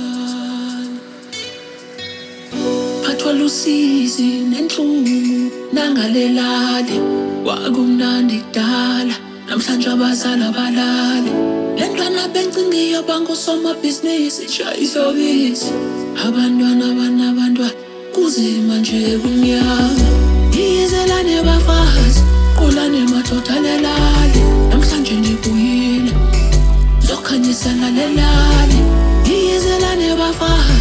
phathwa lusizi nenhlungu nangalelali kwakumnandi kudala namhlanje abazali abalali lentwana bencingiyo bangosomabhizinisi ishayisobisi abantwana kuzima nje kumnyama izelane bafazi qulane madoda lelali namhlanje nibuyile zokhanyisela lelali izelane bafazi